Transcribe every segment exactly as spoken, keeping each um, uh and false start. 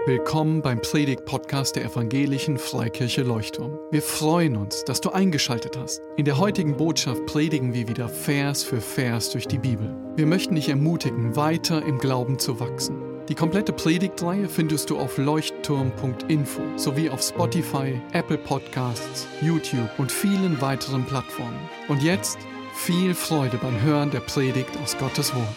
Willkommen beim Predigt-Podcast der Evangelischen Freikirche Leuchtturm. Wir freuen uns, dass du eingeschaltet hast. In der heutigen Botschaft predigen wir wieder Vers für Vers durch die Bibel. Wir möchten dich ermutigen, weiter im Glauben zu wachsen. Die komplette Predigtreihe findest du auf leuchtturm punkt info sowie auf Spotify, Apple Podcasts, YouTube und vielen weiteren Plattformen. Und jetzt viel Freude beim Hören der Predigt aus Gottes Wort.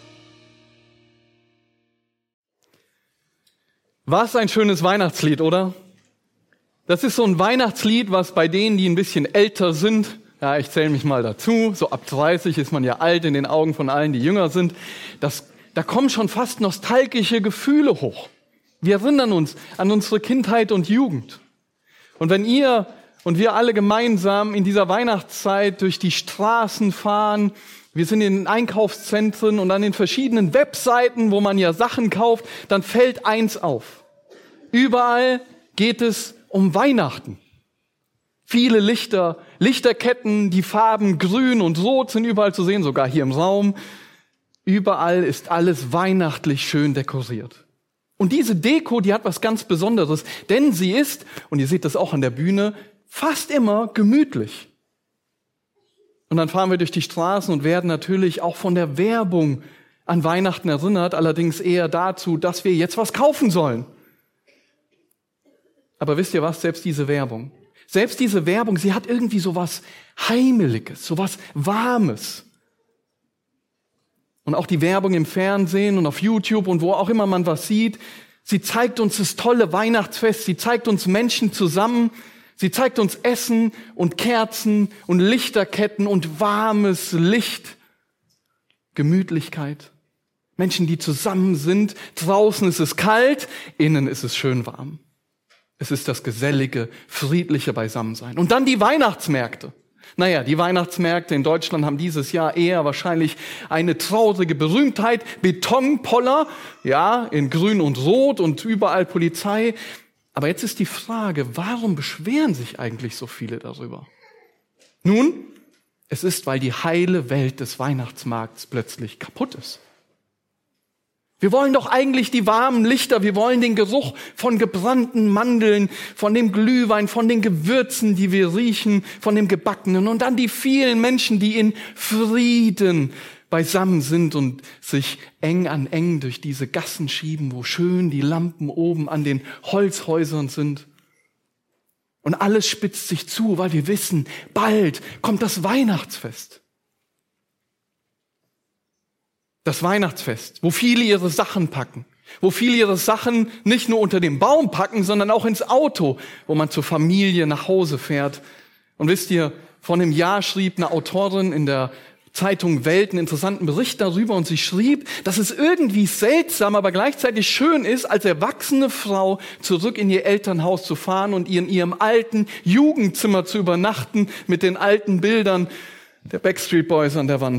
Was ein schönes Weihnachtslied, oder? Das ist so ein Weihnachtslied, was bei denen, die ein bisschen älter sind, ja, ich zähle mich mal dazu, so ab dreißig ist man ja alt in den Augen von allen, die jünger sind, das, da kommen schon fast nostalgische Gefühle hoch. Wir erinnern uns an unsere Kindheit und Jugend. Und wenn ihr und wir alle gemeinsam in dieser Weihnachtszeit durch die Straßen fahren, wir sind in den Einkaufszentren und an den verschiedenen Webseiten, wo man ja Sachen kauft, dann fällt eins auf. Überall geht es um Weihnachten. Viele Lichter, Lichterketten, die Farben grün und rot sind überall zu sehen, sogar hier im Raum. Überall ist alles weihnachtlich schön dekoriert. Und diese Deko, die hat was ganz Besonderes, denn sie ist, und ihr seht das auch an der Bühne, fast immer gemütlich. Und dann fahren wir durch die Straßen und werden natürlich auch von der Werbung an Weihnachten erinnert, allerdings eher dazu, dass wir jetzt was kaufen sollen. Aber wisst ihr was, selbst diese Werbung, selbst diese Werbung, sie hat irgendwie so was Heimeliges, so was Warmes. Und auch die Werbung im Fernsehen und auf YouTube und wo auch immer man was sieht, sie zeigt uns das tolle Weihnachtsfest, sie zeigt uns Menschen zusammen, sie zeigt uns Essen und Kerzen und Lichterketten und warmes Licht, Gemütlichkeit. Menschen, die zusammen sind. Draußen ist es kalt, innen ist es schön warm. Es ist das gesellige, friedliche Beisammensein. Und dann die Weihnachtsmärkte. Naja, die Weihnachtsmärkte in Deutschland haben dieses Jahr eher wahrscheinlich eine traurige Berühmtheit. Betonpoller, ja, in grün und rot und überall Polizei. Aber jetzt ist die Frage, warum beschweren sich eigentlich so viele darüber? Nun, es ist, weil die heile Welt des Weihnachtsmarkts plötzlich kaputt ist. Wir wollen doch eigentlich die warmen Lichter, wir wollen den Geruch von gebrannten Mandeln, von dem Glühwein, von den Gewürzen, die wir riechen, von dem Gebackenen und dann die vielen Menschen, die in Frieden beisammen sind und sich eng an eng durch diese Gassen schieben, wo schön die Lampen oben an den Holzhäusern sind. Und alles spitzt sich zu, weil wir wissen, bald kommt das Weihnachtsfest. Das Weihnachtsfest, wo viele ihre Sachen packen, wo viele ihre Sachen nicht nur unter den Baum packen, sondern auch ins Auto, wo man zur Familie nach Hause fährt. Und wisst ihr, vor einem Jahr schrieb eine Autorin in der Zeitung Welt einen interessanten Bericht darüber und sie schrieb, dass es irgendwie seltsam, aber gleichzeitig schön ist, als erwachsene Frau zurück in ihr Elternhaus zu fahren und in ihrem alten Jugendzimmer zu übernachten mit den alten Bildern der Backstreet Boys an der Wand.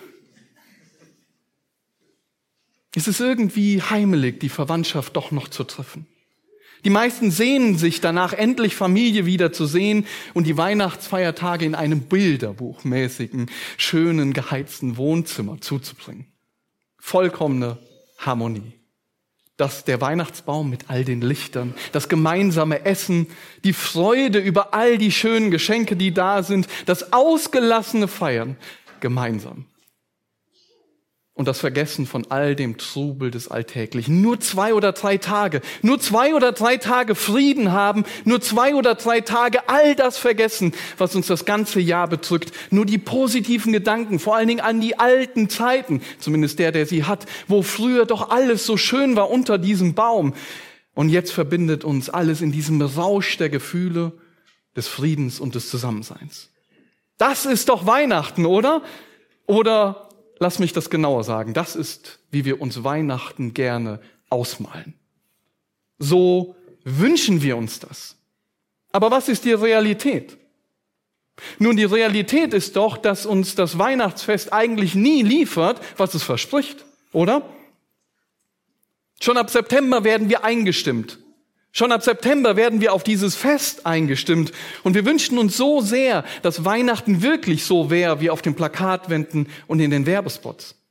Es ist irgendwie heimelig, die Verwandtschaft doch noch zu treffen. Die meisten sehnen sich danach, endlich Familie wiederzusehen und die Weihnachtsfeiertage in einem bilderbuchmäßigen, schönen, geheizten Wohnzimmer zuzubringen. Vollkommene Harmonie. Das der Weihnachtsbaum mit all den Lichtern, das gemeinsame Essen, die Freude über all die schönen Geschenke, die da sind, das ausgelassene Feiern gemeinsam. Und das Vergessen von all dem Trubel des Alltäglichen. Nur zwei oder drei Tage, nur zwei oder drei Tage Frieden haben, nur zwei oder drei Tage all das vergessen, was uns das ganze Jahr bedrückt. Nur die positiven Gedanken, vor allen Dingen an die alten Zeiten, zumindest der, der sie hat, wo früher doch alles so schön war unter diesem Baum. Und jetzt verbindet uns alles in diesem Rausch der Gefühle, des Friedens und des Zusammenseins. Das ist doch Weihnachten, oder? Oder lass mich das genauer sagen. Das ist, wie wir uns Weihnachten gerne ausmalen. So wünschen wir uns das. Aber was ist die Realität? Nun, die Realität ist doch, dass uns das Weihnachtsfest eigentlich nie liefert, was es verspricht, oder? Schon ab September werden wir eingestimmt. Schon ab September werden wir auf dieses Fest eingestimmt. Und wir wünschen uns so sehr, dass Weihnachten wirklich so wäre wie auf den Plakatwänden und in den Werbespots.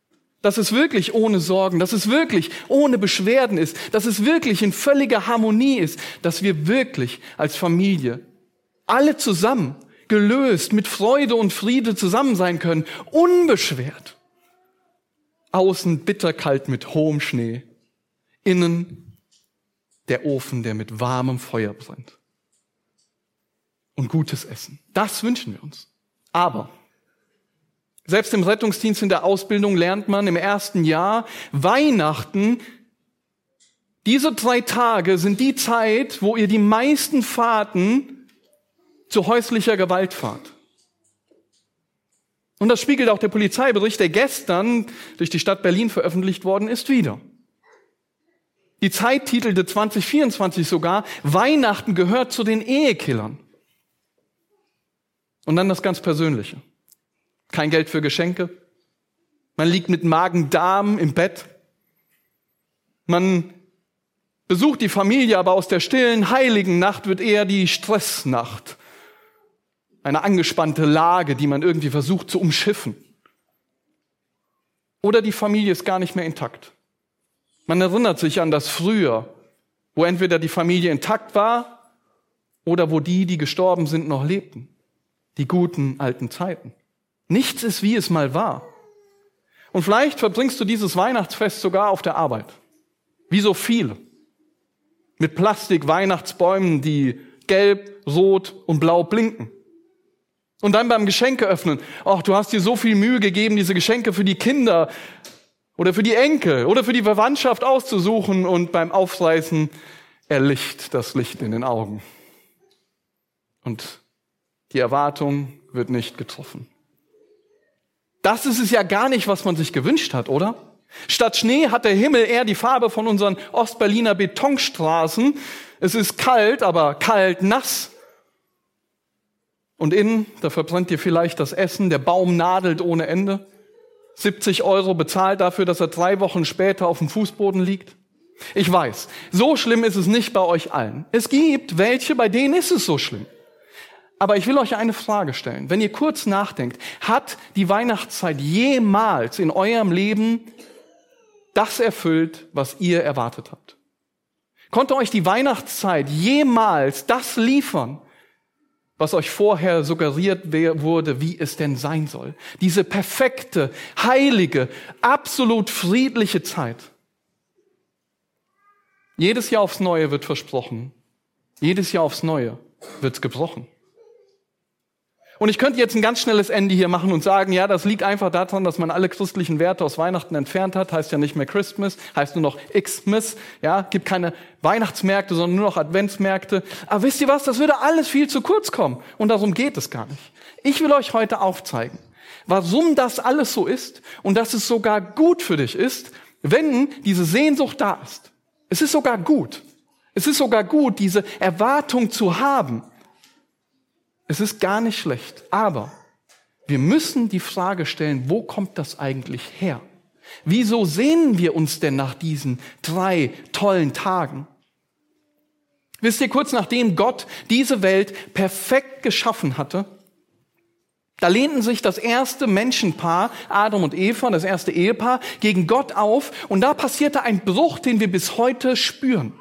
dass es wirklich ohne Sorgen, dass es wirklich ohne Beschwerden ist, dass es wirklich in völliger Harmonie ist, dass wir wirklich als Familie alle zusammen gelöst mit Freude und Friede zusammen sein können, unbeschwert. Außen bitterkalt mit hohem Schnee, innen der Ofen, der mit warmem Feuer brennt. Und gutes Essen. Das wünschen wir uns. Aber selbst im Rettungsdienst in der Ausbildung lernt man im ersten Jahr, Weihnachten, diese drei Tage sind die Zeit, wo ihr die meisten Fahrten zu häuslicher Gewalt fahrt. Und das spiegelt auch der Polizeibericht, der gestern durch die Stadt Berlin veröffentlicht worden ist, wider. Die Zeit titelte zwanzig vierundzwanzig sogar, Weihnachten gehört zu den Ehekillern. Und dann das ganz Persönliche. Kein Geld für Geschenke. Man liegt mit Magen-Darm im Bett. Man besucht die Familie, aber aus der stillen, heiligen Nacht wird eher die Stressnacht. Eine angespannte Lage, die man irgendwie versucht zu umschiffen. Oder die Familie ist gar nicht mehr intakt. Man erinnert sich an das Früher, wo entweder die Familie intakt war oder wo die, die gestorben sind, noch lebten. Die guten alten Zeiten. Nichts ist, wie es mal war. Und vielleicht verbringst du dieses Weihnachtsfest sogar auf der Arbeit. Wie so viele. Mit Plastik-Weihnachtsbäumen, die gelb, rot und blau blinken. Und dann beim Geschenke öffnen. Ach, du hast dir so viel Mühe gegeben, diese Geschenke für die Kinder oder für die Enkel oder für die Verwandtschaft auszusuchen. Und beim Aufreißen erlischt das Licht in den Augen. Und die Erwartung wird nicht getroffen. Das ist es ja gar nicht, was man sich gewünscht hat, oder? Statt Schnee hat der Himmel eher die Farbe von unseren Ostberliner Betonstraßen. Es ist kalt, aber kalt nass. Und innen, da verbrennt dir vielleicht das Essen, der Baum nadelt ohne Ende. siebzig Euro bezahlt dafür, dass er drei Wochen später auf dem Fußboden liegt. Ich weiß, so schlimm ist es nicht bei euch allen. Es gibt welche, bei denen ist es so schlimm. Aber ich will euch eine Frage stellen. Wenn ihr kurz nachdenkt, hat die Weihnachtszeit jemals in eurem Leben das erfüllt, was ihr erwartet habt? Konnte euch die Weihnachtszeit jemals das liefern, was euch vorher suggeriert wurde, wie es denn sein soll? Diese perfekte, heilige, absolut friedliche Zeit. Jedes Jahr aufs Neue wird versprochen. Jedes Jahr aufs Neue wird's gebrochen. Und ich könnte jetzt ein ganz schnelles Ende hier machen und sagen, ja, das liegt einfach daran, dass man alle christlichen Werte aus Weihnachten entfernt hat. Heißt ja nicht mehr Christmas, heißt nur noch Xmas. Ja, gibt keine Weihnachtsmärkte, sondern nur noch Adventsmärkte. Aber wisst ihr was, das würde alles viel zu kurz kommen. Und darum geht es gar nicht. Ich will euch heute aufzeigen, warum das alles so ist und dass es sogar gut für dich ist, wenn diese Sehnsucht da ist. Es ist sogar gut. Es ist sogar gut, diese Erwartung zu haben. Es ist gar nicht schlecht, aber wir müssen die Frage stellen, wo kommt das eigentlich her? Wieso sehnen wir uns denn nach diesen drei tollen Tagen? Wisst ihr, kurz nachdem Gott diese Welt perfekt geschaffen hatte, da lehnten sich das erste Menschenpaar, Adam und Eva, das erste Ehepaar, gegen Gott auf und da passierte ein Bruch, den wir bis heute spüren.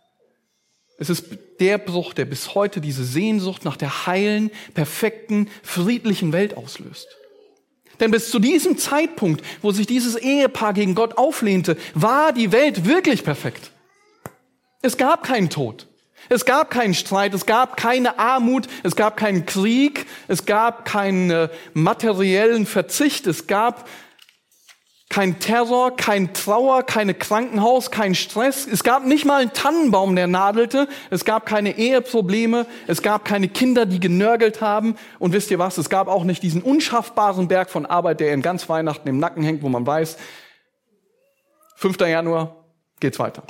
Es ist der Bruch, der bis heute diese Sehnsucht nach der heilen, perfekten, friedlichen Welt auslöst. Denn bis zu diesem Zeitpunkt, wo sich dieses Ehepaar gegen Gott auflehnte, war die Welt wirklich perfekt. Es gab keinen Tod, es gab keinen Streit, es gab keine Armut, es gab keinen Krieg, es gab keinen materiellen Verzicht, es gab kein Terror, kein Trauer, keine Krankenhaus, kein Stress. Es gab nicht mal einen Tannenbaum, der nadelte. Es gab keine Eheprobleme. Es gab keine Kinder, die genörgelt haben. Und wisst ihr was? Es gab auch nicht diesen unschaffbaren Berg von Arbeit, der in ganz Weihnachten im Nacken hängt, wo man weiß, fünfter Januar geht's weiter.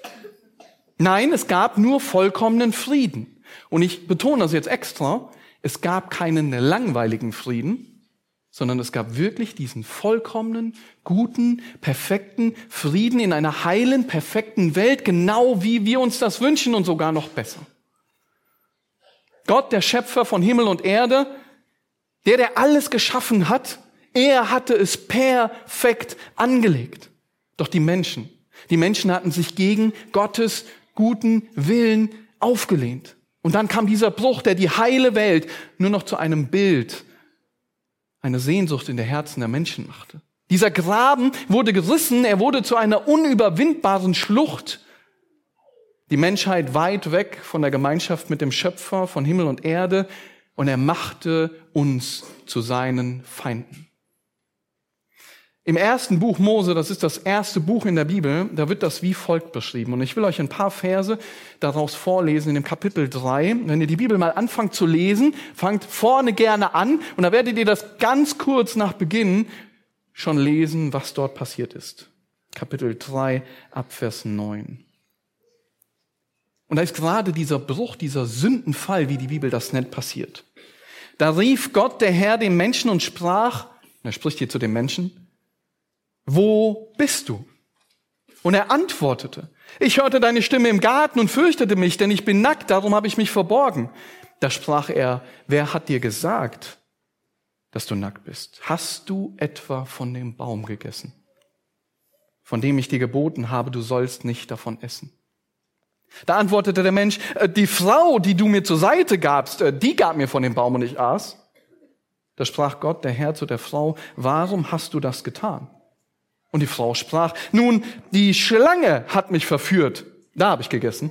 Nein, es gab nur vollkommenen Frieden. Und ich betone das jetzt extra. Es gab keinen langweiligen Frieden, sondern es gab wirklich diesen vollkommenen, guten, perfekten Frieden in einer heilen, perfekten Welt, genau wie wir uns das wünschen und sogar noch besser. Gott, der Schöpfer von Himmel und Erde, der, der alles geschaffen hat, Er hatte es perfekt angelegt. Doch die Menschen, die Menschen hatten sich gegen Gottes guten Willen aufgelehnt. Und dann kam dieser Bruch, der die heile Welt nur noch zu einem Bild, eine Sehnsucht in den Herzen der Menschen machte. Dieser Graben wurde gerissen, er wurde zu einer unüberwindbaren Schlucht. Die Menschheit weit weg von der Gemeinschaft mit dem Schöpfer, von Himmel und Erde, und er machte uns zu seinen Feinden. Im ersten Buch Mose, das ist das erste Buch in der Bibel, da wird das wie folgt beschrieben. Und ich will euch ein paar Verse daraus vorlesen in dem Kapitel drei. Wenn ihr die Bibel mal anfangt zu lesen, fangt vorne gerne an und da werdet ihr das ganz kurz nach Beginn schon lesen, was dort passiert ist. Kapitel drei, ab Vers neun. Und da ist gerade dieser Bruch, dieser Sündenfall, wie die Bibel das nennt, passiert. Da rief Gott, der Herr, dem Menschen und sprach, er spricht hier zu dem Menschen, wo bist du? Und er antwortete, ich hörte deine Stimme im Garten und fürchtete mich, denn ich bin nackt, darum habe ich mich verborgen. Da sprach er, wer hat dir gesagt, dass du nackt bist? Hast du etwa von dem Baum gegessen, von dem ich dir geboten habe, du sollst nicht davon essen? Da antwortete der Mensch, die Frau, die du mir zur Seite gabst, die gab mir von dem Baum und ich aß. Da sprach Gott, der Herr, zu der Frau, warum hast du das getan? Und die Frau sprach, nun, die Schlange hat mich verführt. Da habe ich gegessen.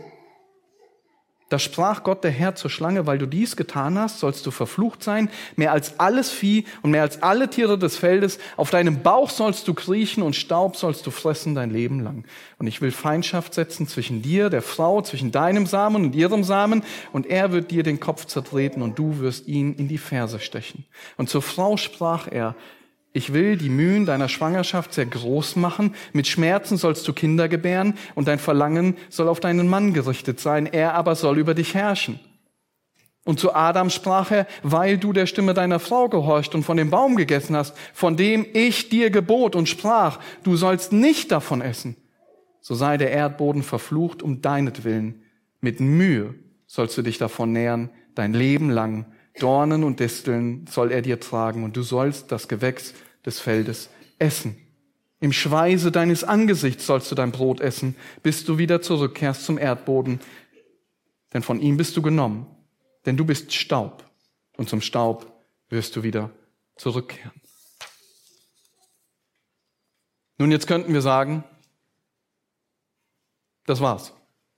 Da sprach Gott, der Herr, zur Schlange, weil du dies getan hast, sollst du verflucht sein, mehr als alles Vieh und mehr als alle Tiere des Feldes. Auf deinem Bauch sollst du kriechen und Staub sollst du fressen dein Leben lang. Und ich will Feindschaft setzen zwischen dir, der Frau, zwischen deinem Samen und ihrem Samen. Und er wird dir den Kopf zertreten und du wirst ihn in die Ferse stechen. Und zur Frau sprach er, ich will die Mühen deiner Schwangerschaft sehr groß machen. Mit Schmerzen sollst du Kinder gebären und dein Verlangen soll auf deinen Mann gerichtet sein. Er aber soll über dich herrschen. Und zu Adam sprach er, weil du der Stimme deiner Frau gehorcht und von dem Baum gegessen hast, von dem ich dir gebot und sprach, du sollst nicht davon essen. So sei der Erdboden verflucht um deinetwillen. Mit Mühe sollst du dich davon nähren, dein Leben lang. Dornen und Disteln soll er dir tragen und du sollst das Gewächs des Feldes essen. Im Schweiße deines Angesichts sollst du dein Brot essen, bis du wieder zurückkehrst zum Erdboden. Denn von ihm bist du genommen, denn du bist Staub und zum Staub wirst du wieder zurückkehren. Nun, jetzt könnten wir sagen, das war's.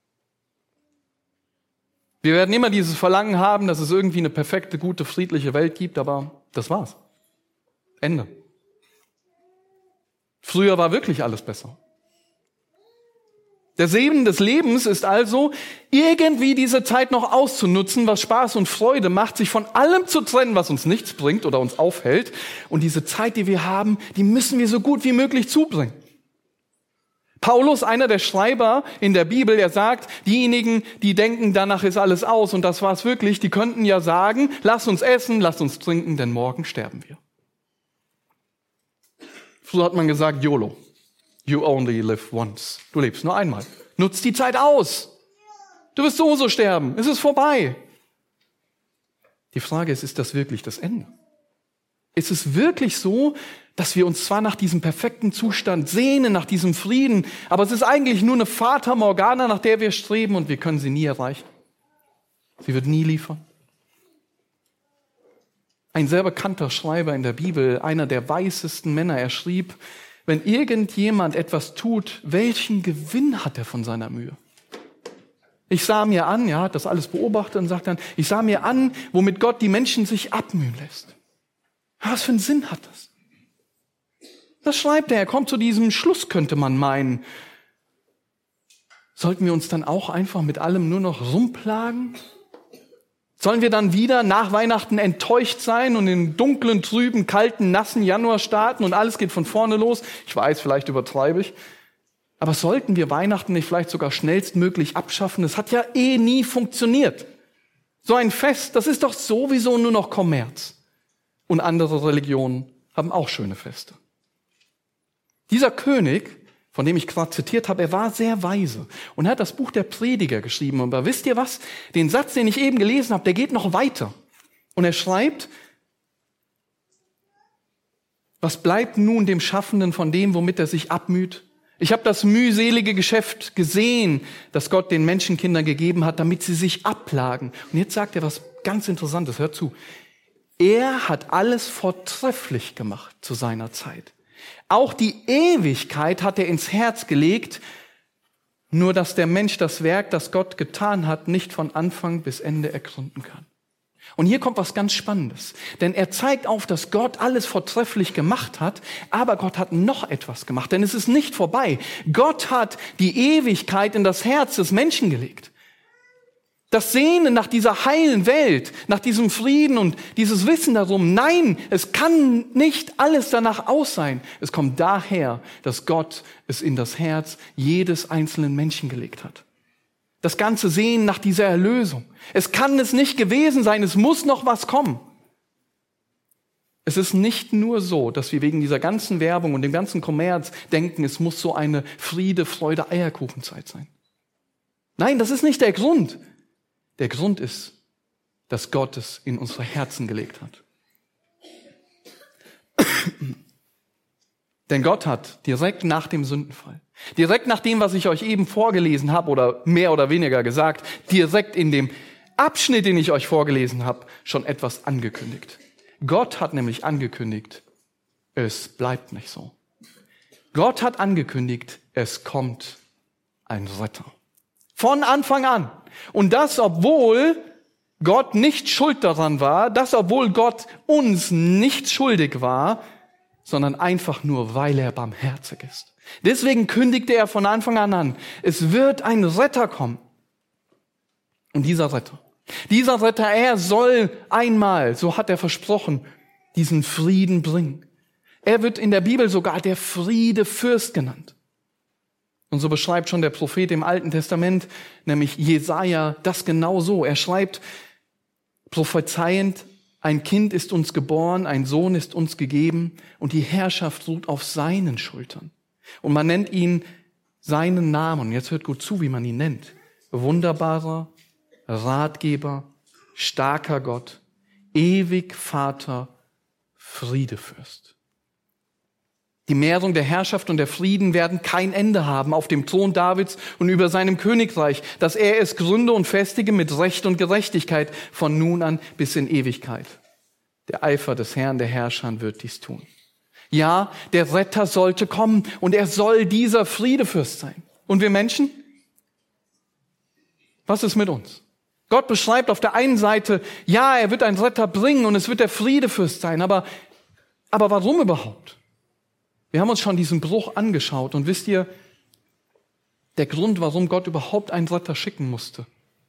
Wir werden immer dieses Verlangen haben, dass es irgendwie eine perfekte, gute, friedliche Welt gibt, aber das war's. Ende. Früher war wirklich alles besser. Der Segen des Lebens ist also, irgendwie diese Zeit noch auszunutzen, was Spaß und Freude macht, sich von allem zu trennen, was uns nichts bringt oder uns aufhält. Und diese Zeit, die wir haben, die müssen wir so gut wie möglich zubringen. Paulus, einer der Schreiber in der Bibel, er sagt, diejenigen, die denken, danach ist alles aus und das war's wirklich, die könnten ja sagen, lass uns essen, lass uns trinken, denn morgen sterben wir. Früher hat man gesagt, YOLO. You only live once. Du lebst nur einmal. Nutz die Zeit aus. Du wirst sowieso sterben. Es ist vorbei. Die Frage ist, ist das wirklich das Ende? Ist es wirklich so, dass wir uns zwar nach diesem perfekten Zustand sehnen, nach diesem Frieden, aber es ist eigentlich nur eine Fata Morgana, nach der wir streben und wir können sie nie erreichen? Sie wird nie liefern. Ein sehr bekannter Schreiber in der Bibel, einer der weisesten Männer, er schrieb, wenn irgendjemand etwas tut, welchen Gewinn hat er von seiner Mühe? Ich sah mir an, ja, hat das alles beobachtet und sagt dann, ich sah mir an, womit Gott die Menschen sich abmühen lässt. Was für einen Sinn hat das? Das schreibt er, er kommt zu diesem Schluss, könnte man meinen. Sollten wir uns dann auch einfach mit allem nur noch rumplagen? Sollen wir dann wieder nach Weihnachten enttäuscht sein und in dunklen, trüben, kalten, nassen Januar starten und alles geht von vorne los? Ich weiß, vielleicht übertreibe ich. Aber sollten wir Weihnachten nicht vielleicht sogar schnellstmöglich abschaffen? Es hat ja eh nie funktioniert. So ein Fest, das ist doch sowieso nur noch Kommerz. Und andere Religionen haben auch schöne Feste. Dieser König, von dem ich gerade zitiert habe, er war sehr weise und er hat das Buch der Prediger geschrieben. Aber wisst ihr was? Den Satz, den ich eben gelesen habe, der geht noch weiter. Und er schreibt, Was bleibt nun dem Schaffenden von dem, womit er sich abmüht? Ich habe das mühselige Geschäft gesehen, das Gott den Menschenkindern gegeben hat, damit sie sich abplagen. Und jetzt sagt er was ganz Interessantes, hört zu. Er hat alles vortrefflich gemacht zu seiner Zeit. Auch die Ewigkeit hat er ins Herz gelegt, nur dass der Mensch das Werk, das Gott getan hat, nicht von Anfang bis Ende ergründen kann. Und hier kommt was ganz Spannendes. Denn er zeigt auf, dass Gott alles vortrefflich gemacht hat, aber Gott hat noch etwas gemacht. Denn es ist nicht vorbei. Gott hat die Ewigkeit in das Herz des Menschen gelegt. Das Sehnen nach dieser heilen Welt, nach diesem Frieden und dieses Wissen darum, nein, es kann nicht alles danach aus sein. Es kommt daher, dass Gott es in das Herz jedes einzelnen Menschen gelegt hat. Das ganze Sehnen nach dieser Erlösung. Es kann es nicht gewesen sein, es muss noch was kommen. Es ist nicht nur so, dass wir wegen dieser ganzen Werbung und dem ganzen Kommerz denken, es muss so eine Friede, Freude, Eierkuchenzeit sein. Nein, das ist nicht der Grund. Der Grund ist, dass Gott es in unsere Herzen gelegt hat. Denn Gott hat direkt nach dem Sündenfall, direkt nach dem, was ich euch eben vorgelesen habe oder mehr oder weniger gesagt, direkt in dem Abschnitt, den ich euch vorgelesen habe, schon etwas angekündigt. Gott hat nämlich angekündigt, es bleibt nicht so. Gott hat angekündigt, es kommt ein Retter. Von Anfang an. Und das, obwohl Gott nicht schuld daran war, das, obwohl Gott uns nicht schuldig war, sondern einfach nur, weil er barmherzig ist. Deswegen kündigte er von Anfang an an, es wird ein Retter kommen. Und dieser Retter, dieser Retter, er soll einmal, so hat er versprochen, diesen Frieden bringen. Er wird in der Bibel sogar der Friedefürst genannt. Und so beschreibt schon der Prophet im Alten Testament, nämlich Jesaja, das genau so. Er schreibt prophezeiend, ein Kind ist uns geboren, ein Sohn ist uns gegeben und die Herrschaft ruht auf seinen Schultern. Und man nennt ihn seinen Namen. Jetzt hört gut zu, wie man ihn nennt. Wunderbarer, Ratgeber, starker Gott, ewig Vater, Friedefürst. Die Mehrung der Herrschaft und der Frieden werden kein Ende haben auf dem Thron Davids und über seinem Königreich, dass er es gründe und festige mit Recht und Gerechtigkeit von nun an bis in Ewigkeit. Der Eifer des Herrn der Herrscher wird dies tun. Ja, der Retter sollte kommen und er soll dieser Friedefürst sein. Und wir Menschen? Was ist mit uns? Gott beschreibt auf der einen Seite, ja, er wird einen Retter bringen und es wird der Friedefürst sein, aber, aber warum überhaupt? Wir haben uns schon diesen Bruch angeschaut und wisst ihr, der Grund, warum Gott überhaupt einen Retter schicken musste,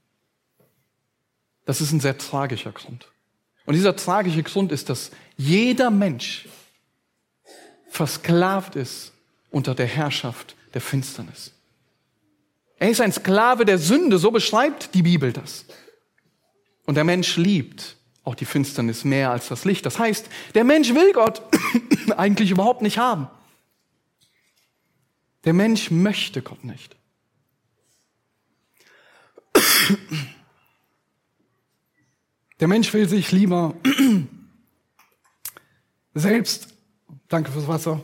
das ist ein sehr tragischer Grund. Und dieser tragische Grund ist, dass jeder Mensch versklavt ist unter der Herrschaft der Finsternis. Er ist ein Sklave der Sünde, so beschreibt die Bibel das. Und der Mensch liebt auch die Finsternis mehr als das Licht. Das heißt, der Mensch will Gott eigentlich überhaupt nicht haben. Der Mensch möchte Gott nicht. Der Mensch will sich lieber selbst, danke fürs Wasser,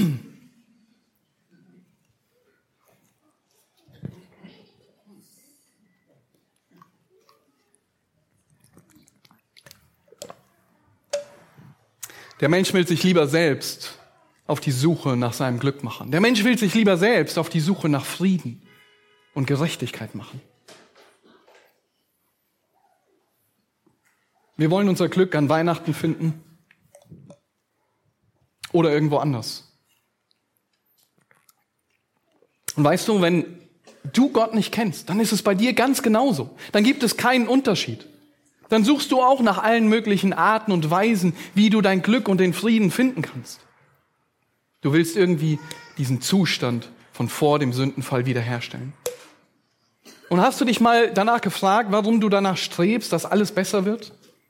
Der Mensch will sich lieber selbst auf die Suche nach seinem Glück machen. Der Mensch will sich lieber selbst auf die Suche nach Frieden und Gerechtigkeit machen. Wir wollen unser Glück an Weihnachten finden oder irgendwo anders. Und weißt du, wenn du Gott nicht kennst, dann ist es bei dir ganz genauso. Dann gibt es keinen Unterschied. Dann suchst du auch nach allen möglichen Arten und Weisen, wie du dein Glück und den Frieden finden kannst. Du willst irgendwie diesen Zustand von vor dem Sündenfall wiederherstellen. Und hast du dich mal danach gefragt, warum du danach strebst, dass alles besser wird?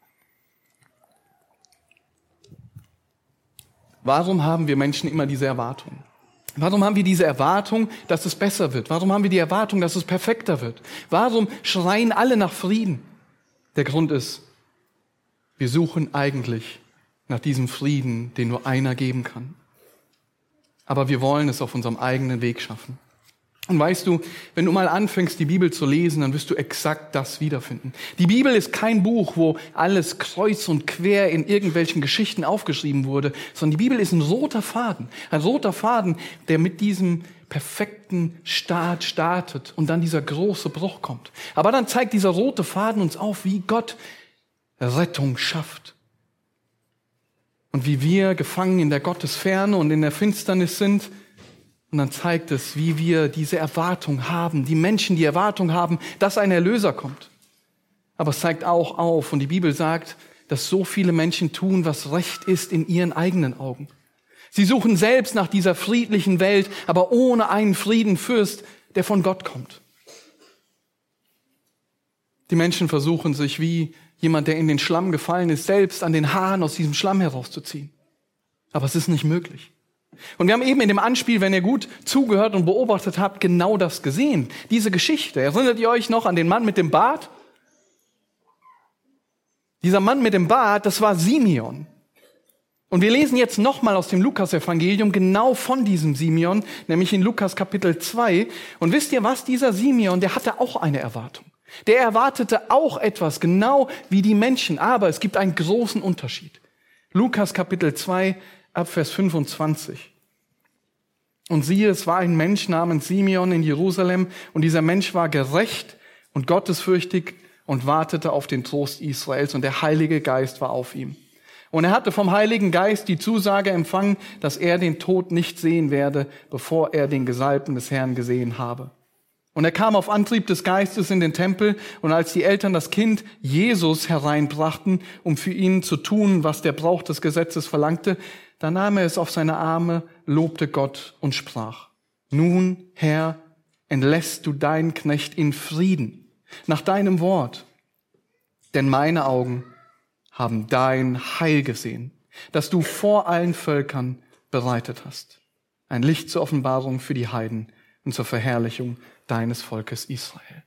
Warum haben wir Menschen immer diese Erwartung? Warum haben wir diese Erwartung, dass es besser wird? Warum haben wir die Erwartung, dass es perfekter wird? Warum schreien alle nach Frieden? Der Grund ist, wir suchen eigentlich nach diesem Frieden, den nur einer geben kann. Aber wir wollen es auf unserem eigenen Weg schaffen. Und weißt du, wenn du mal anfängst, die Bibel zu lesen, dann wirst du exakt das wiederfinden. Die Bibel ist kein Buch, wo alles kreuz und quer in irgendwelchen Geschichten aufgeschrieben wurde, sondern die Bibel ist ein roter Faden. Ein roter Faden, der mit diesem perfekten Start startet und dann dieser große Bruch kommt. Aber dann zeigt dieser rote Faden uns auf, wie Gott Rettung schafft. Und wie wir gefangen in der Gottesferne und in der Finsternis sind. Und dann zeigt es, wie wir diese Erwartung haben, die Menschen die Erwartung haben, dass ein Erlöser kommt. Aber es zeigt auch auf, und die Bibel sagt, dass so viele Menschen tun, was recht ist in ihren eigenen Augen. Sie suchen selbst nach dieser friedlichen Welt, aber ohne einen Friedenfürst, der von Gott kommt. Die Menschen versuchen sich wie jemand, der in den Schlamm gefallen ist, selbst an den Haaren aus diesem Schlamm herauszuziehen. Aber es ist nicht möglich. Und wir haben eben in dem Anspiel, wenn ihr gut zugehört und beobachtet habt, genau das gesehen. Diese Geschichte. Erinnert ihr euch noch an den Mann mit dem Bart? Dieser Mann mit dem Bart, das war Simeon. Und wir lesen jetzt nochmal aus dem Lukas-Evangelium genau von diesem Simeon, nämlich in Lukas Kapitel zwei. Und wisst ihr was? Dieser Simeon, der hatte auch eine Erwartung. Der erwartete auch etwas, genau wie die Menschen. Aber es gibt einen großen Unterschied. Lukas Kapitel zwei, ab Vers fünfundzwanzig. Und siehe, es war ein Mensch namens Simeon in Jerusalem, und dieser Mensch war gerecht und gottesfürchtig und wartete auf den Trost Israels, und der Heilige Geist war auf ihm. Und er hatte vom Heiligen Geist die Zusage empfangen, dass er den Tod nicht sehen werde, bevor er den Gesalbten des Herrn gesehen habe. Und er kam auf Antrieb des Geistes in den Tempel, und als die Eltern das Kind Jesus hereinbrachten, um für ihn zu tun, was der Brauch des Gesetzes verlangte, da nahm er es auf seine Arme, lobte Gott und sprach: Nun, Herr, entlässt du deinen Knecht in Frieden, nach deinem Wort. Denn meine Augen haben dein Heil gesehen, das du vor allen Völkern bereitet hast. Ein Licht zur Offenbarung für die Heiden und zur Verherrlichung deines Volkes Israel.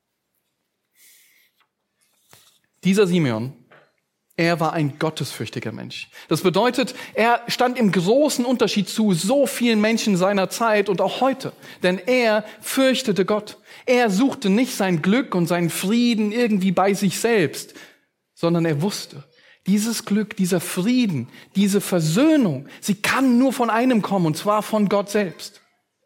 Dieser Simeon, er war ein gottesfürchtiger Mensch. Das bedeutet, er stand im großen Unterschied zu so vielen Menschen seiner Zeit und auch heute. Denn er fürchtete Gott. Er suchte nicht sein Glück und seinen Frieden irgendwie bei sich selbst, sondern er wusste, dieses Glück, dieser Frieden, diese Versöhnung, sie kann nur von einem kommen, und zwar von Gott selbst.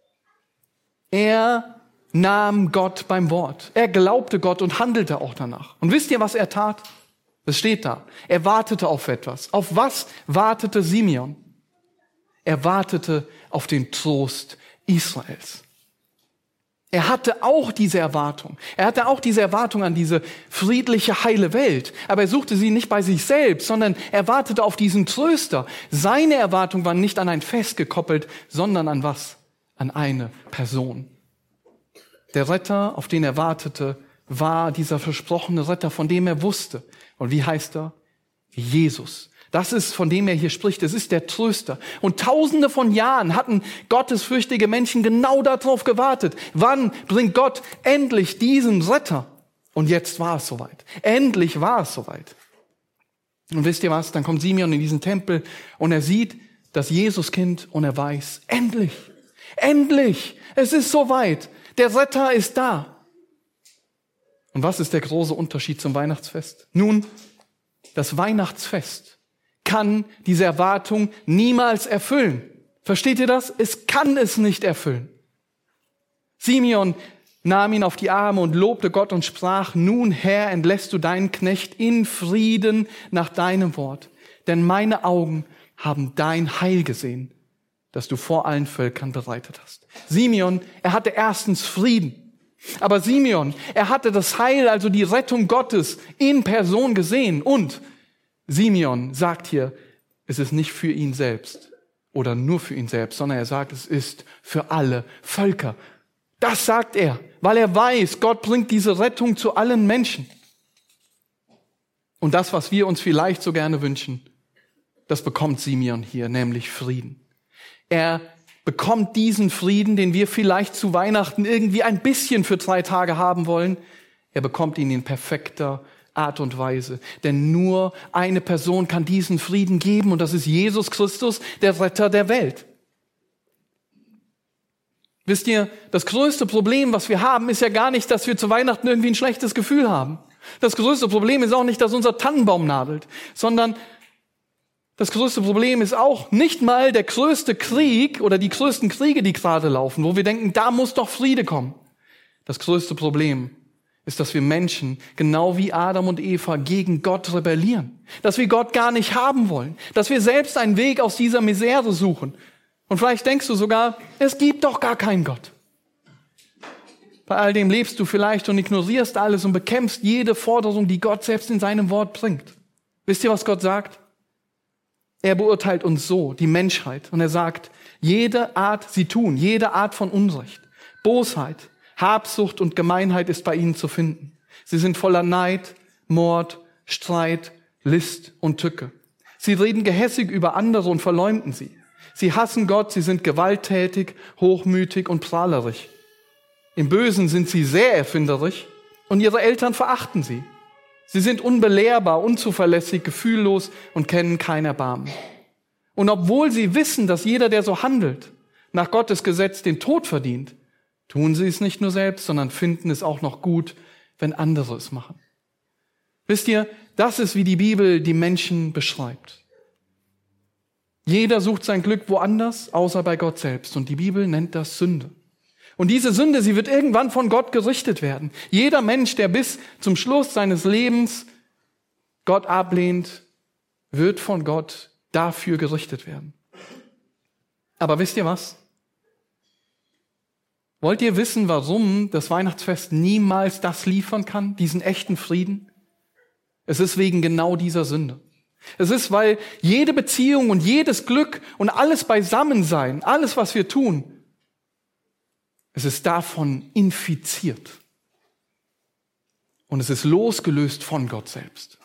Er nahm Gott beim Wort. Er glaubte Gott und handelte auch danach. Und wisst ihr, was er tat? Es steht da. Er wartete auf etwas. Auf was wartete Simeon? Er wartete auf den Trost Israels. Er hatte auch diese Erwartung. Er hatte auch diese Erwartung an diese friedliche, heile Welt. Aber er suchte sie nicht bei sich selbst, sondern er wartete auf diesen Tröster. Seine Erwartung war nicht an ein Fest gekoppelt, sondern an was? An eine Person. Der Retter, auf den er wartete, war dieser versprochene Retter, von dem er wusste. Und wie heißt er? Jesus. Das ist, von dem er hier spricht. Es ist der Tröster. Und tausende von Jahren hatten gottesfürchtige Menschen genau darauf gewartet. Wann bringt Gott endlich diesen Retter? Und jetzt war es soweit. Endlich war es soweit. Und wisst ihr was? Dann kommt Simeon in diesen Tempel und er sieht das Jesuskind und er weiß, endlich, endlich, es ist soweit. Der Retter ist da. Und was ist der große Unterschied zum Weihnachtsfest? Nun, das Weihnachtsfest kann diese Erwartung niemals erfüllen. Versteht ihr das? Es kann es nicht erfüllen. Simeon nahm ihn auf die Arme und lobte Gott und sprach: Nun, Herr, entlässt du deinen Knecht in Frieden nach deinem Wort. Denn meine Augen haben dein Heil gesehen, das du vor allen Völkern bereitet hast. Simeon, er hatte erstens Frieden. Aber Simeon, er hatte das Heil, also die Rettung Gottes in Person gesehen. Und Simeon sagt hier, es ist nicht für ihn selbst oder nur für ihn selbst, sondern er sagt, es ist für alle Völker. Das sagt er, weil er weiß, Gott bringt diese Rettung zu allen Menschen. Und das, was wir uns vielleicht so gerne wünschen, das bekommt Simeon hier, nämlich Frieden. Er bekommt diesen Frieden, den wir vielleicht zu Weihnachten irgendwie ein bisschen für drei Tage haben wollen. Er bekommt ihn in perfekter Art und Weise. Denn nur eine Person kann diesen Frieden geben und das ist Jesus Christus, der Retter der Welt. Wisst ihr, das größte Problem, was wir haben, ist ja gar nicht, dass wir zu Weihnachten irgendwie ein schlechtes Gefühl haben. Das größte Problem ist auch nicht, dass unser Tannenbaum nadelt, sondern das größte Problem ist auch nicht mal der größte Krieg oder die größten Kriege, die gerade laufen, wo wir denken, da muss doch Friede kommen. Das größte Problem ist, dass wir Menschen, genau wie Adam und Eva, gegen Gott rebellieren. Dass wir Gott gar nicht haben wollen. Dass wir selbst einen Weg aus dieser Misere suchen. Und vielleicht denkst du sogar, es gibt doch gar keinen Gott. Bei all dem lebst du vielleicht und ignorierst alles und bekämpfst jede Forderung, die Gott selbst in seinem Wort bringt. Wisst ihr, was Gott sagt? Er beurteilt uns so, die Menschheit. Und er sagt, jede Art, sie tun, jede Art von Unrecht, Bosheit, Habsucht und Gemeinheit ist bei ihnen zu finden. Sie sind voller Neid, Mord, Streit, List und Tücke. Sie reden gehässig über andere und verleumden sie. Sie hassen Gott, sie sind gewalttätig, hochmütig und prahlerisch. Im Bösen sind sie sehr erfinderisch und ihre Eltern verachten sie. Sie sind unbelehrbar, unzuverlässig, gefühllos und kennen kein Erbarmen. Und obwohl sie wissen, dass jeder, der so handelt, nach Gottes Gesetz den Tod verdient, tun sie es nicht nur selbst, sondern finden es auch noch gut, wenn andere es machen. Wisst ihr, das ist, wie die Bibel die Menschen beschreibt. Jeder sucht sein Glück woanders, außer bei Gott selbst. Und die Bibel nennt das Sünde. Und diese Sünde, sie wird irgendwann von Gott gerichtet werden. Jeder Mensch, der bis zum Schluss seines Lebens Gott ablehnt, wird von Gott dafür gerichtet werden. Aber wisst ihr was? Wollt ihr wissen, warum das Weihnachtsfest niemals das liefern kann, diesen echten Frieden? Es ist wegen genau dieser Sünde. Es ist, weil jede Beziehung und jedes Glück und alles Beisammensein, alles, was wir tun, es ist davon infiziert. Und es ist losgelöst von Gott selbst.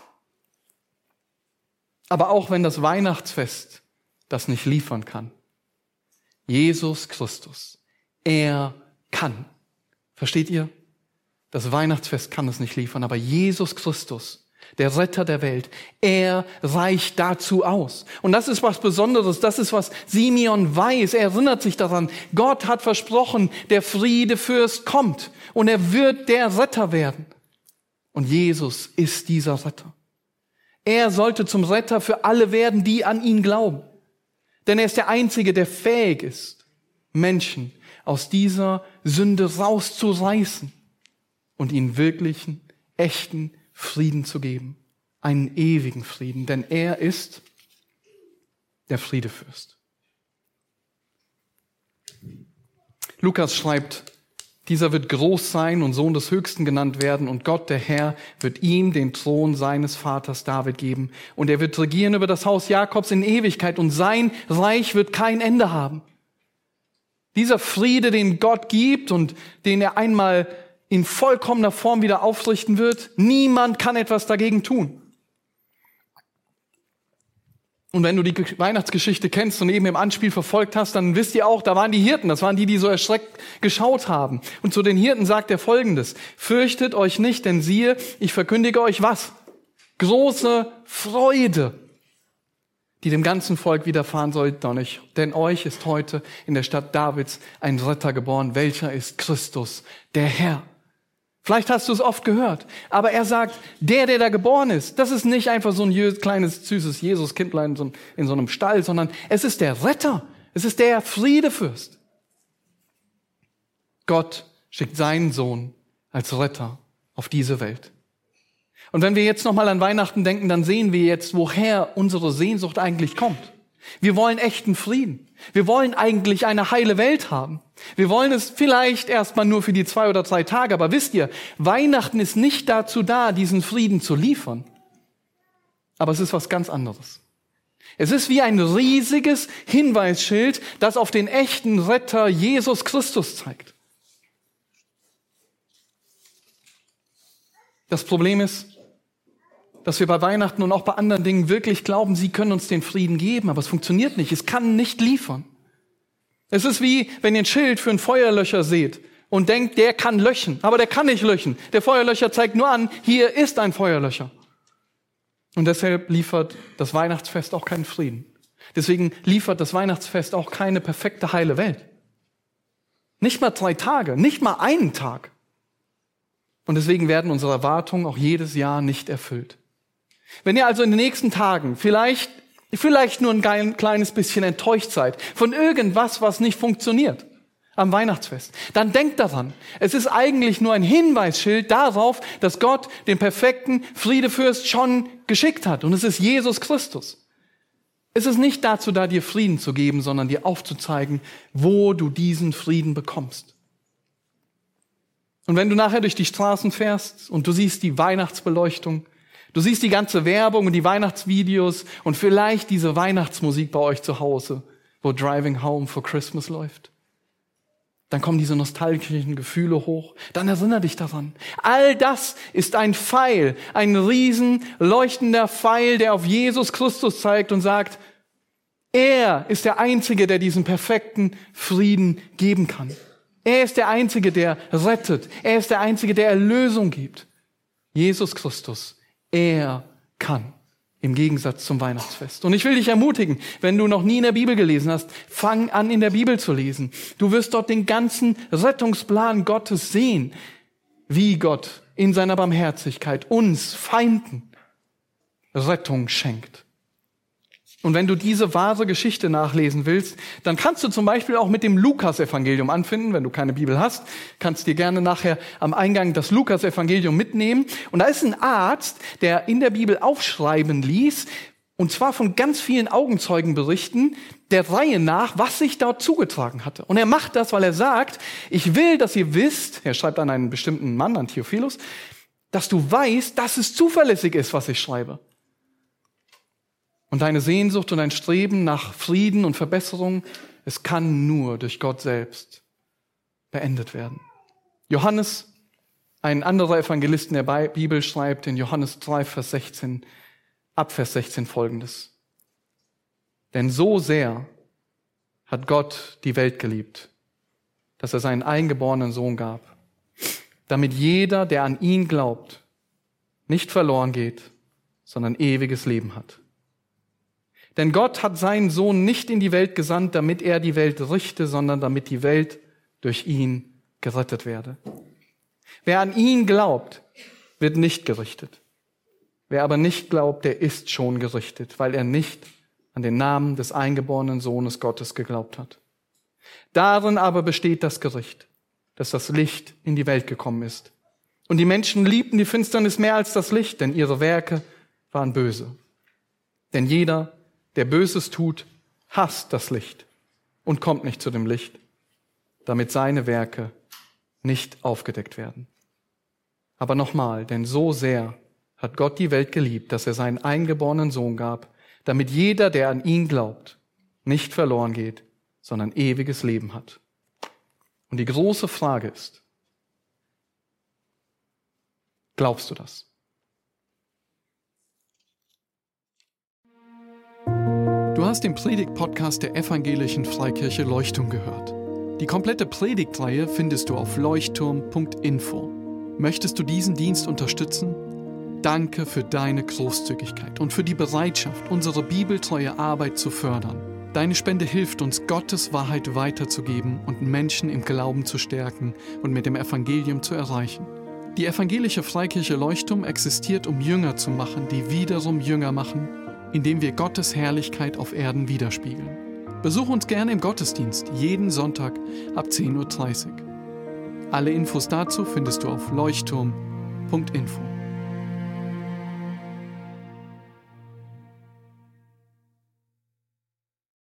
Aber auch wenn das Weihnachtsfest das nicht liefern kann, Jesus Christus, er kann. Versteht ihr? Das Weihnachtsfest kann es nicht liefern, aber Jesus Christus, der Retter der Welt, er reicht dazu aus. Und das ist was Besonderes, das ist, was Simeon weiß. Er erinnert sich daran, Gott hat versprochen, der Friedefürst kommt und er wird der Retter werden. Und Jesus ist dieser Retter. Er sollte zum Retter für alle werden, die an ihn glauben. Denn er ist der Einzige, der fähig ist, Menschen aus dieser Sünde rauszureißen und ihnen wirklichen, echten Frieden zu geben. Einen ewigen Frieden, denn er ist der Friedefürst. Lukas schreibt, dieser wird groß sein und Sohn des Höchsten genannt werden und Gott, der Herr, wird ihm den Thron seines Vaters David geben und er wird regieren über das Haus Jakobs in Ewigkeit und sein Reich wird kein Ende haben. Dieser Friede, den Gott gibt und den er einmal in vollkommener Form wieder aufrichten wird, niemand kann etwas dagegen tun. Und wenn du die Weihnachtsgeschichte kennst und eben im Anspiel verfolgt hast, dann wisst ihr auch, da waren die Hirten, das waren die, die so erschreckt geschaut haben. Und zu den Hirten sagt er Folgendes: Fürchtet euch nicht, denn siehe, ich verkündige euch was? Große Freude, die dem ganzen Volk widerfahren soll, denn euch ist heute in der Stadt Davids ein Retter geboren, welcher ist Christus, der Herr. Vielleicht hast du es oft gehört, aber er sagt, der, der da geboren ist, das ist nicht einfach so ein kleines, süßes Jesuskindlein in so einem Stall, sondern es ist der Retter, es ist der Friedefürst. Gott schickt seinen Sohn als Retter auf diese Welt. Und wenn wir jetzt nochmal an Weihnachten denken, dann sehen wir jetzt, woher unsere Sehnsucht eigentlich kommt. Wir wollen echten Frieden. Wir wollen eigentlich eine heile Welt haben. Wir wollen es vielleicht erstmal nur für die zwei oder drei Tage, aber wisst ihr, Weihnachten ist nicht dazu da, diesen Frieden zu liefern. Aber es ist was ganz anderes. Es ist wie ein riesiges Hinweisschild, das auf den echten Retter Jesus Christus zeigt. Das Problem ist, dass wir bei Weihnachten und auch bei anderen Dingen wirklich glauben, sie können uns den Frieden geben, aber es funktioniert nicht. Es kann nicht liefern. Es ist wie, wenn ihr ein Schild für einen Feuerlöscher seht und denkt, der kann löschen. Aber der kann nicht löschen. Der Feuerlöscher zeigt nur an, hier ist ein Feuerlöscher. Und deshalb liefert das Weihnachtsfest auch keinen Frieden. Deswegen liefert das Weihnachtsfest auch keine perfekte, heile Welt. Nicht mal drei Tage, nicht mal einen Tag. Und deswegen werden unsere Erwartungen auch jedes Jahr nicht erfüllt. Wenn ihr also in den nächsten Tagen vielleicht, vielleicht nur ein kleines bisschen enttäuscht seid von irgendwas, was nicht funktioniert am Weihnachtsfest, dann denkt daran, es ist eigentlich nur ein Hinweisschild darauf, dass Gott den perfekten Friedefürst schon geschickt hat. Und es ist Jesus Christus. Es ist nicht dazu da, dir Frieden zu geben, sondern dir aufzuzeigen, wo du diesen Frieden bekommst. Und wenn du nachher durch die Straßen fährst und du siehst die Weihnachtsbeleuchtung, du siehst die ganze Werbung und die Weihnachtsvideos und vielleicht diese Weihnachtsmusik bei euch zu Hause, wo Driving Home for Christmas läuft, dann kommen diese nostalgischen Gefühle hoch. Dann erinnere dich daran. All das ist ein Pfeil, ein riesen leuchtender Pfeil, der auf Jesus Christus zeigt und sagt, er ist der Einzige, der diesen perfekten Frieden geben kann. Er ist der Einzige, der rettet. Er ist der Einzige, der Erlösung gibt. Jesus Christus, er kann. Im Gegensatz zum Weihnachtsfest. Und ich will dich ermutigen, wenn du noch nie in der Bibel gelesen hast, fang an, in der Bibel zu lesen. Du wirst dort den ganzen Rettungsplan Gottes sehen, wie Gott in seiner Barmherzigkeit uns Feinden Rettung schenkt. Und wenn du diese wahre Geschichte nachlesen willst, dann kannst du zum Beispiel auch mit dem Lukas-Evangelium anfinden. Wenn du keine Bibel hast, kannst du dir gerne nachher am Eingang das Lukas-Evangelium mitnehmen. Und da ist ein Arzt, der in der Bibel aufschreiben ließ, und zwar von ganz vielen Augenzeugenberichten, der Reihe nach, was sich dort zugetragen hatte. Und er macht das, weil er sagt, ich will, dass ihr wisst, er schreibt an einen bestimmten Mann, an Theophilus, dass du weißt, dass es zuverlässig ist, was ich schreibe. Und deine Sehnsucht und dein Streben nach Frieden und Verbesserung, es kann nur durch Gott selbst beendet werden. Johannes, ein anderer Evangelist in der Bibel, schreibt in Johannes drei, Vers sechzehn, ab Vers sechzehn folgendes. Denn so sehr hat Gott die Welt geliebt, dass er seinen eingeborenen Sohn gab, damit jeder, der an ihn glaubt, nicht verloren geht, sondern ewiges Leben hat. Denn Gott hat seinen Sohn nicht in die Welt gesandt, damit er die Welt richte, sondern damit die Welt durch ihn gerettet werde. Wer an ihn glaubt, wird nicht gerichtet. Wer aber nicht glaubt, der ist schon gerichtet, weil er nicht an den Namen des eingeborenen Sohnes Gottes geglaubt hat. Darin aber besteht das Gericht, dass das Licht in die Welt gekommen ist. Und die Menschen liebten die Finsternis mehr als das Licht, denn ihre Werke waren böse. Denn jeder, der Böses tut, hasst das Licht und kommt nicht zu dem Licht, damit seine Werke nicht aufgedeckt werden. Aber nochmal, denn so sehr hat Gott die Welt geliebt, dass er seinen eingeborenen Sohn gab, damit jeder, der an ihn glaubt, nicht verloren geht, sondern ewiges Leben hat. Und die große Frage ist, glaubst du das? Du hast den Predigt-Podcast der Evangelischen Freikirche Leuchtturm gehört. Die komplette Predigtreihe findest du auf leuchtturm punkt info. Möchtest du diesen Dienst unterstützen? Danke für deine Großzügigkeit und für die Bereitschaft, unsere bibeltreue Arbeit zu fördern. Deine Spende hilft uns, Gottes Wahrheit weiterzugeben und Menschen im Glauben zu stärken und mit dem Evangelium zu erreichen. Die Evangelische Freikirche Leuchtturm existiert, um Jünger zu machen, die wiederum Jünger machen, indem wir Gottes Herrlichkeit auf Erden widerspiegeln. Besuch uns gerne im Gottesdienst, jeden Sonntag ab zehn Uhr dreißig. Alle Infos dazu findest du auf leuchtturm punkt info.